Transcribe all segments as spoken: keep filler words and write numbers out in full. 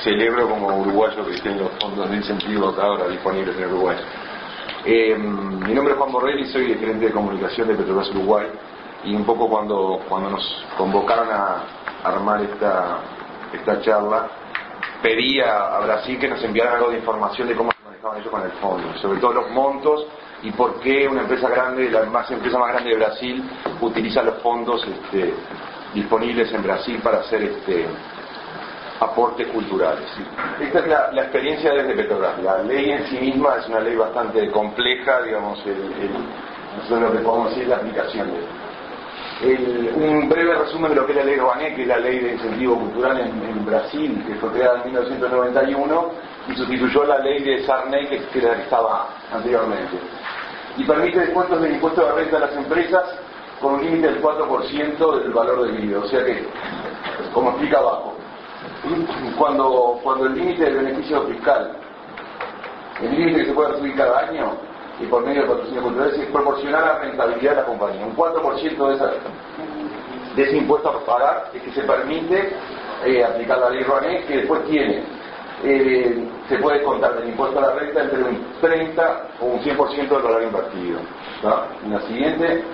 celebro como uruguayo que estén los fondos de incentivo ahora disponibles en Uruguay. Eh, mi nombre es Juan Borrelli, soy el gerente de comunicación de Petrobras Uruguay, y un poco cuando, cuando nos convocaron a armar esta, esta charla, pedí a, a Brasil que nos enviaran algo de información de cómo se manejaban ellos con el fondo, sobre todo los montos y por qué una empresa grande, la más empresa más grande de Brasil, utiliza los fondos este, disponibles en Brasil para hacer este, aportes culturales. Esta es la, la experiencia desde Petrobras. La ley en sí misma es una ley bastante compleja, digamos, el, el, nosotros lo que podemos decir es la aplicación de esto. El, un breve resumen de lo que es la ley Rouanet, que es la ley de incentivo cultural en, en Brasil, que fue creada en mil novecientos noventa y uno y sustituyó la ley de Sarney, que, que era la que estaba anteriormente, y permite descuentos del impuesto de renta a las empresas con un límite del cuatro por ciento del valor debido. O sea que, como explica abajo, cuando, cuando el límite del beneficio fiscal, el límite que se puede recibir cada año y por medio de patrocinio cultural, es proporcionar a la rentabilidad de la compañía. Un cuatro por ciento de, esa, de ese impuesto a pagar es que se permite eh, aplicar la ley Rouanet, que después tiene, eh, se puede contar del impuesto a la renta entre un treinta o un cien por ciento del valor invertido. ¿Tá? En la siguiente,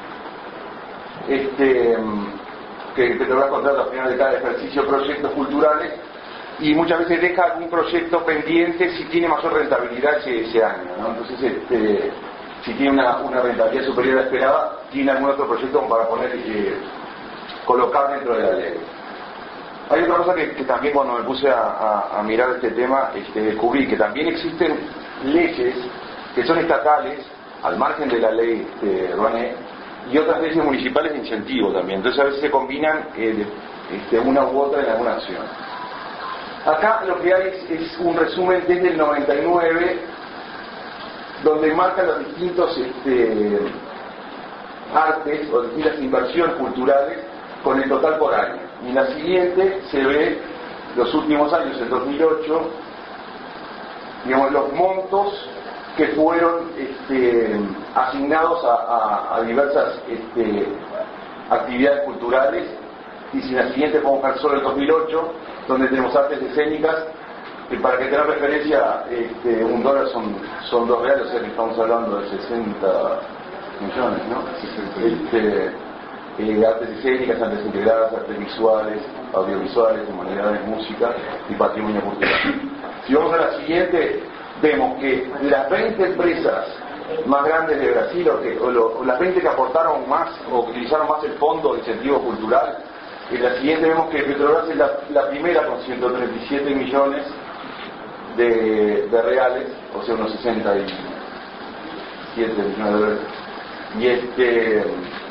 este, que Petrobras contrata al final de cada ejercicio proyectos culturales, y muchas veces deja algún proyecto pendiente si tiene mayor rentabilidad ese, ese año, ¿no? Entonces, este, si tiene una, una rentabilidad superior a la esperada, tiene algún otro proyecto para poner eh, colocar dentro de la ley. Hay otra cosa que, que también cuando me puse a, a, a mirar este tema este, descubrí que también existen leyes que son estatales al margen de la ley este, Rouanet, y otras leyes municipales de incentivo también. Entonces a veces se combinan eh, este, una u otra en alguna acción. Acá lo que hay es, es un resumen desde el noventa y nueve, donde marcan los distintos este, artes o distintas inversiones culturales con el total por año. Y en la siguiente se ve los últimos años, el dos mil ocho, digamos, los montos que fueron este, asignados a, a, a diversas este, actividades culturales. Y si en la siguiente podemos ver solo el dos mil ocho, donde tenemos artes escénicas, que para que tengan referencia, este, un dólar son, son dos reales, o sea que estamos hablando de sesenta millones, ¿no? Este, eh, artes escénicas, artes integradas, artes visuales, audiovisuales, humanidades, música y patrimonio cultural. Si vamos a la siguiente, vemos que las veinte empresas más grandes de Brasil, o, que, o, lo, o las veinte que aportaron más o que utilizaron más el fondo de incentivo cultural, en la siguiente vemos que Petrobras es la, la primera con ciento treinta y siete millones de, de reales, o sea unos sesenta y siete millones de dólares. Y este,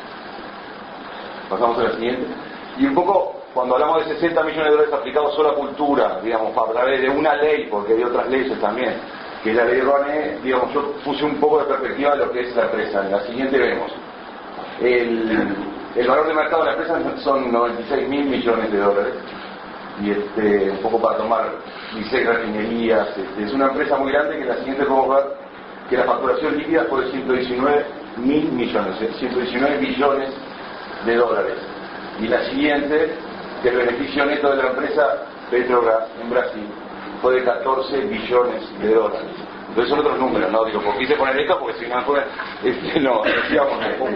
pasamos a la siguiente. Y un poco, cuando hablamos de sesenta millones de dólares aplicados solo a cultura, digamos, para hablar de una ley, porque hay otras leyes también, que es la ley Rouanet, digamos, yo puse un poco de perspectiva de lo que es la empresa. En la siguiente vemos el... El valor de mercado de la empresa son noventa y seis mil millones de dólares, y este, un poco para tomar dieciséis refinerías. Este, es una empresa muy grande, que en la siguiente podemos ver que la facturación líquida fue de ciento diecinueve mil millones, ciento diecinueve billones de dólares. Y la siguiente, que el beneficio neto de la empresa Petrobras en Brasil fue de catorce billones de dólares. Entonces son otros números, ¿no? Digo, ¿por qué quise poner esto? Porque si no, pues, este, no, decíamos,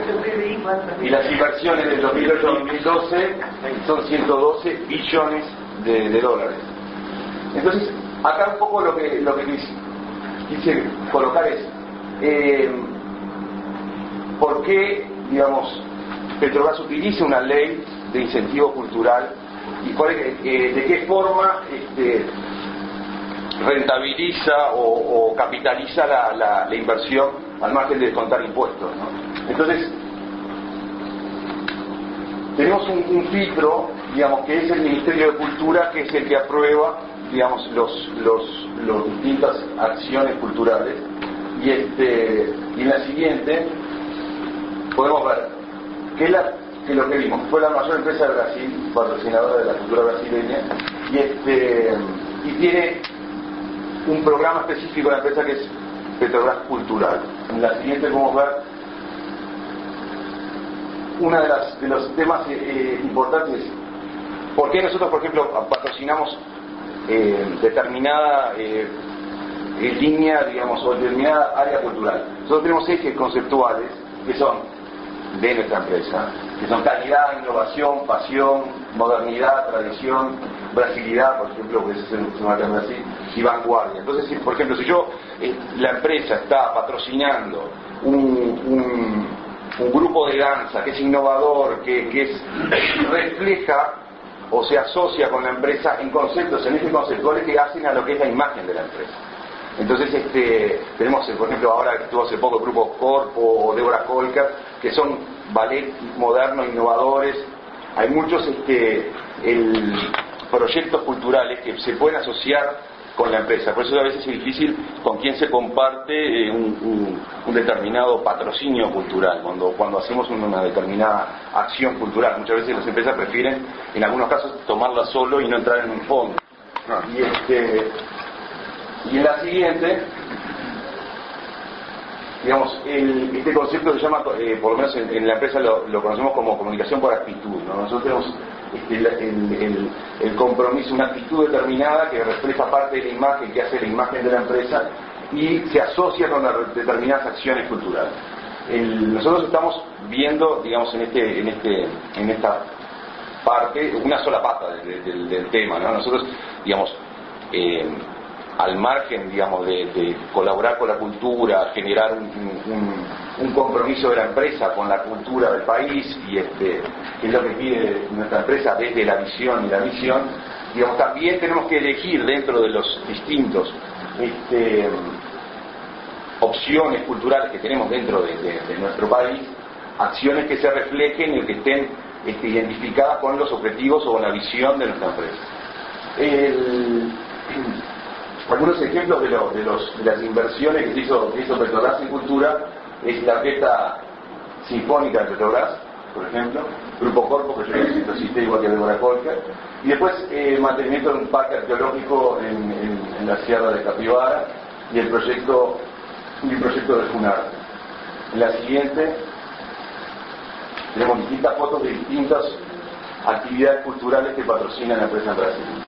y las inversiones del dos mil ocho a dos mil doce son ciento doce billones de, de dólares. Entonces, acá un poco lo que, lo que quise, quise colocar es, eh, ¿por qué, digamos, Petrobras utiliza una ley de incentivo cultural y cuál es, eh, de qué forma este, rentabiliza o, o capitaliza la, la, la inversión al margen de descontar impuestos, ¿no? Entonces, tenemos un, un filtro, digamos, que es el Ministerio de Cultura, que es el que aprueba, digamos, los, los, los distintas acciones culturales. Y este, y en la siguiente podemos ver que, es la, que lo que vimos fue la mayor empresa de Brasil, patrocinadora de la cultura brasileña, y este, y tiene un programa específico de la empresa que es Petrobras Cultural. En la siguiente podemos ver uno de, las, de los temas eh, importantes. ¿Por qué nosotros, por ejemplo, patrocinamos eh, determinada eh, línea, digamos, o determinada área cultural. Nosotros tenemos ejes conceptuales que son de nuestra empresa, que son calidad, innovación, pasión, modernidad, tradición, brasilidad, por ejemplo, que es una terna así, y vanguardia. Entonces, si, por ejemplo, si yo, eh, la empresa está patrocinando un, un, un grupo de danza que es innovador, que, que es, refleja o se asocia con la empresa en conceptos, en ejes conceptuales que hacen a lo que es la imagen de la empresa. Entonces, este, tenemos, por ejemplo, ahora que estuvo hace poco el grupo Corpo o Débora Colcar, que son ballet modernos, innovadores. Hay muchos este, el, proyectos culturales que se pueden asociar con la empresa. Por eso a veces es difícil con quién se comparte eh, un, un, un determinado patrocinio cultural, cuando, cuando hacemos una determinada acción cultural. Muchas veces las empresas prefieren, en algunos casos, tomarla solo y no entrar en un fondo. No. Y este... Y en la siguiente, digamos, el, este concepto se llama, eh, por lo menos en, en la empresa lo, lo conocemos como comunicación por actitud, ¿no? Nosotros tenemos este, el, el, el, el compromiso, una actitud determinada que refleja parte de la imagen, que hace la imagen de la empresa y se asocia con las determinadas acciones culturales. El, nosotros estamos viendo, digamos, en este, en este, en esta parte, una sola pata del, del, del tema, ¿no? Nosotros, digamos, eh, al margen, digamos, de, de colaborar con la cultura, generar un, un, un compromiso de la empresa con la cultura del país, y este, que es lo que pide nuestra empresa desde la visión y la misión, digamos, también tenemos que elegir dentro de los distintos este, opciones culturales que tenemos dentro de, de, de nuestro país, acciones que se reflejen y que estén este, identificadas con los objetivos o con la visión de nuestra empresa. El, Algunos ejemplos de, lo, de, los, de las inversiones que hizo, que hizo Petrobras en cultura es la Orquesta Sinfónica de Petrobras, por ejemplo, Grupo Corpo, que yo lo cité igual que Débora Colcar, y después eh, mantenimiento de un parque arqueológico en, en, en la Sierra de Capibara y el proyecto, y el proyecto de Funarte. En la siguiente tenemos distintas fotos de distintas actividades culturales que patrocinan la empresa en Brasil.